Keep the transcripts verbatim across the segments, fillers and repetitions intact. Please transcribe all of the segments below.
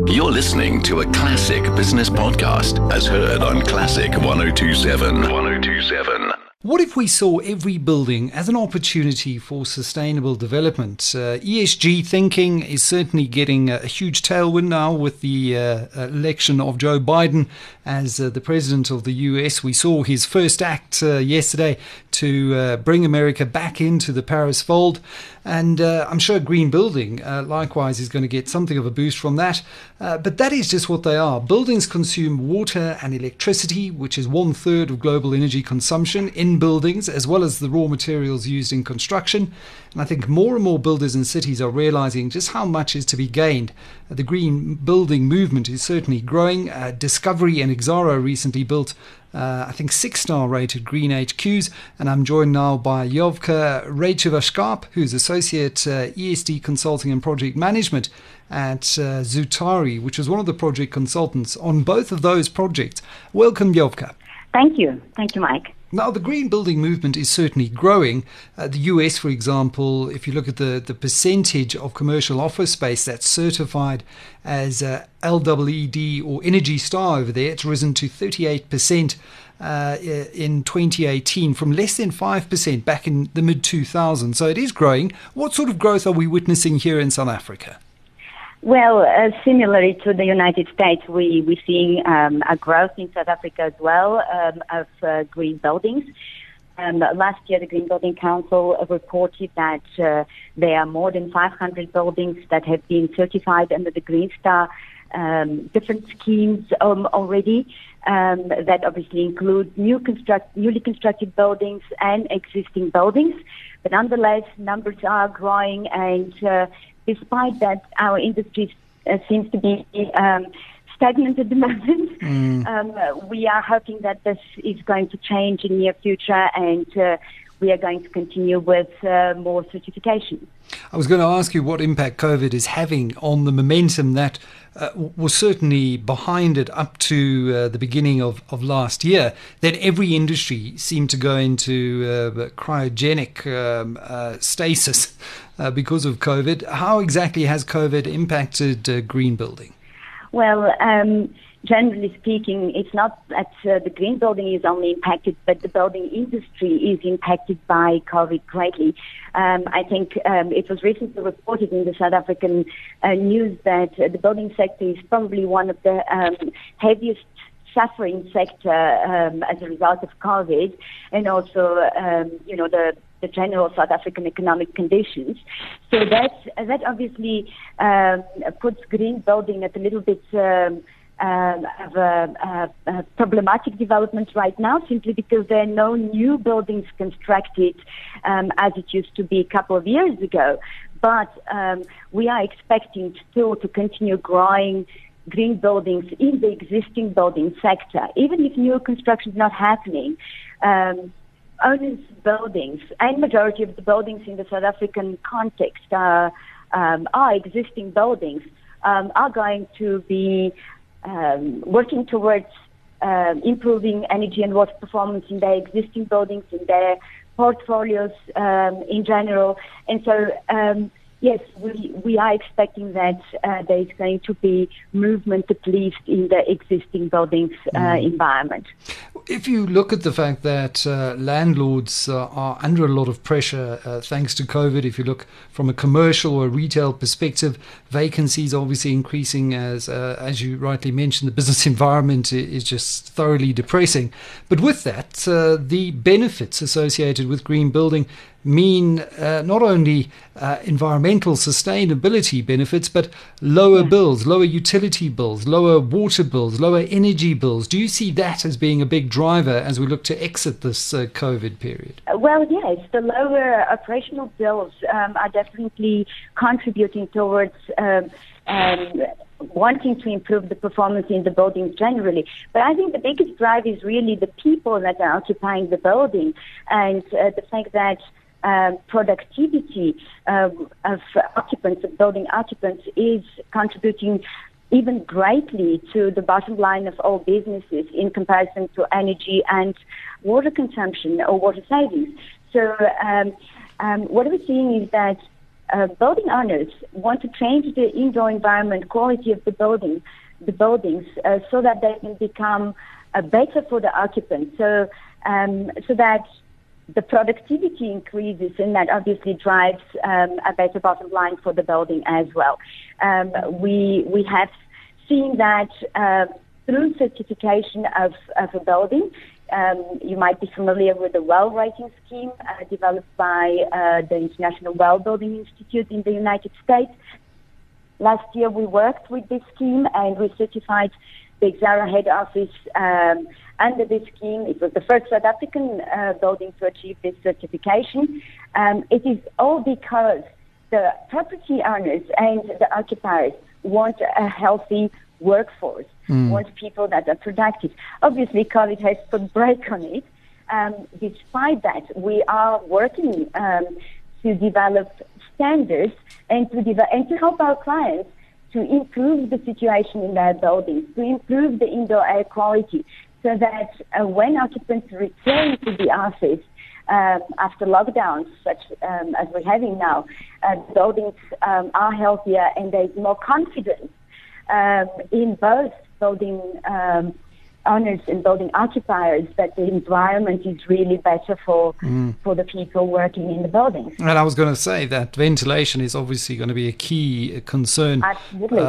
You're listening to a Classic Business Podcast as heard on Classic one oh two point seven. one oh two point seven. What if we saw every building as an opportunity for sustainable development? Uh, E S G thinking is certainly getting a huge tailwind now with the uh, election of Joe Biden as uh, the president of the U S. We saw his first act uh, yesterday to uh, bring America back into the Paris fold. And uh, I'm sure green building, uh, likewise, is going to get something of a boost from that. Uh, but that is just what they are. Buildings consume water and electricity, which is one third of global energy consumption in buildings, as well as the raw materials used in construction. And I think more and more builders and cities are realizing just how much is to be gained. Uh, the green building movement is certainly growing. Uh, Discovery and Exaro recently built Uh, I think six-star rated green H Qs, and I'm joined now by Jovka Rejeva-Skarp, who's Associate uh, E S D Consulting and Project Management at uh, Zutari, which was one of the project consultants on both of those projects. Welcome, Jovka. Thank you. Thank you, Mike. Now, the green building movement is certainly growing. Uh, the U S, for example, if you look at the, the percentage of commercial office space that's certified as uh, L E E D or Energy Star over there, it's risen to thirty-eight percent uh, in twenty eighteen from less than five percent back in the mid two thousands. So it is growing. What sort of growth are we witnessing here in South Africa? Well, uh, similarly to the United States, we, we're seeing um, a growth in South Africa as well um, of uh, green buildings. Um, last year, the Green Building Council reported that uh, there are more than five hundred buildings that have been certified under the Green Star, um, different schemes um, already, um, that obviously include new construct, newly constructed buildings and existing buildings. But nonetheless, numbers are growing, and uh, despite that, our industry uh, seems to be um, stagnant at the moment. Mm. Um, we are hoping that this is going to change in the near future, and uh, we are going to continue with uh, more certification. I was going to ask you what impact COVID is having on the momentum that uh, was certainly behind it up to uh, the beginning of, of last year, that every industry seemed to go into uh, cryogenic um, uh, stasis uh, because of COVID. How exactly has COVID impacted uh, green building? Well, um, generally speaking, it's not that uh, the green building is only impacted, but the building industry is impacted by COVID greatly. Um, I think um, it was recently reported in the South African uh, news that uh, the building sector is probably one of the um, heaviest suffering sector um, as a result of COVID, and also, um, you know, the the general South African economic conditions. So that that obviously um, puts green building at a little bit um, uh, of a, a, a problematic development right now, simply because there are no new buildings constructed um, as it used to be a couple of years ago. But um, we are expecting still to continue growing green buildings in the existing building sector, even if new construction is not happening. Um, Owners' buildings, and majority of the buildings in the South African context are, um, are existing buildings, um, are going to be um, working towards uh, improving energy and water performance in their existing buildings, in their portfolios um, in general. And so, um, yes, we, we are expecting that uh, there is going to be movement, at least in the existing buildings uh, mm. environment. If you look at the fact that uh, landlords uh, are under a lot of pressure uh, thanks to COVID, if you look from a commercial or retail perspective, vacancies obviously increasing as, uh, as you rightly mentioned, the business environment is just thoroughly depressing. But with that, uh, the benefits associated with green building mean uh, not only uh, environmental sustainability benefits, but lower yeah. bills, lower utility bills, lower water bills, lower energy bills. Do you see that as being a big driver as we look to exit this uh, COVID period? Well, yes, the lower operational bills um, are definitely contributing towards um, um, wanting to improve the performance in the buildings generally. But I think the biggest drive is really the people that are occupying the building, and uh, the fact that Um, productivity uh, of occupants, of building occupants, is contributing even greatly to the bottom line of all businesses in comparison to energy and water consumption or water savings. So um, um, what we're seeing is that uh, building owners want to change the indoor environment quality of the building, the buildings, uh, so that they can become uh, better for the occupants. So, um, so that the productivity increases, and that obviously drives um, a better bottom line for the building as well. Um, we we have seen that uh, through certification of, of a building. Um, you might be familiar with the WELL rating scheme uh, developed by uh, the International Well Building Institute in the United States. Last year we worked with this scheme and we certified the Exara head office um, under this scheme. It was the first South African uh, building to achieve this certification. Um, it is all because the property owners and the occupiers want a healthy workforce, mm. want people that are productive. Obviously, COVID has put a brake on it. Um, despite that, we are working um, to develop standards and to, de- and to help our clients to improve the situation in their buildings, to improve the indoor air quality, so that uh, when occupants return to the office uh, after lockdowns, such um, as we're having now, uh, buildings um, are healthier and there's more confidence um, in both building um, owners and building occupiers that the environment is really better for mm. for the people working in the buildings. And I was going to say that ventilation is obviously going to be a key concern uh,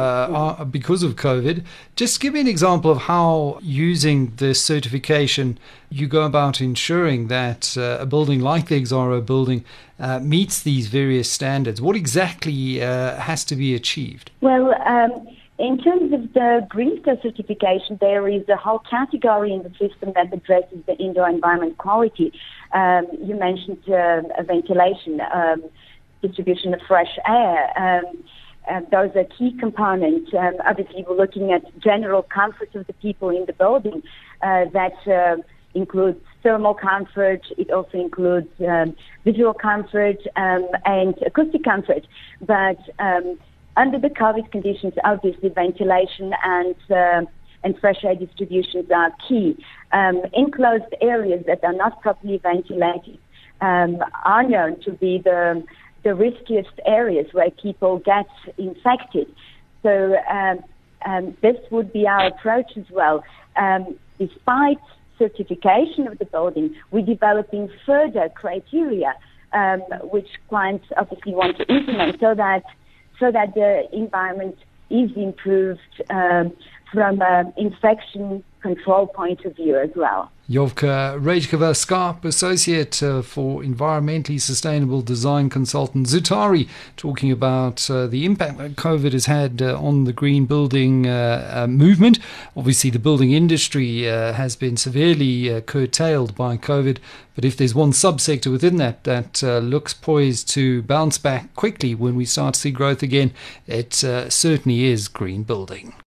uh, because of COVID. Just give me an example of how, using this certification, you go about ensuring that uh, a building like the Exara building uh, meets these various standards. What exactly uh, has to be achieved? Well, um, in terms of the Green Star certification, there is a whole category in the system that addresses the indoor environment quality. Um, you mentioned uh, ventilation, um, distribution of fresh air. Um, uh, those are key components. Um, obviously, we're looking at general comfort of the people in the building. Uh, that uh, includes thermal comfort. It also includes um, visual comfort um, and acoustic comfort. But um, under the COVID conditions, obviously ventilation and uh, and fresh air distributions are key. Um, enclosed areas that are not properly ventilated um, are known to be the the riskiest areas where people get infected. So um, um, this would be our approach as well. Um, despite certification of the building, we're developing further criteria um, which clients obviously want to implement so that so that the environment is improved um, from an infection control point of view as well. Jovka Rejkova-Skarp, Associate uh, for Environmentally Sustainable Design Consultant Zutari, talking about uh, the impact that COVID has had uh, on the green building uh, uh, movement. Obviously, the building industry uh, has been severely uh, curtailed by COVID, but if there's one subsector within that that uh, looks poised to bounce back quickly when we start to see growth again, it uh, certainly is green building.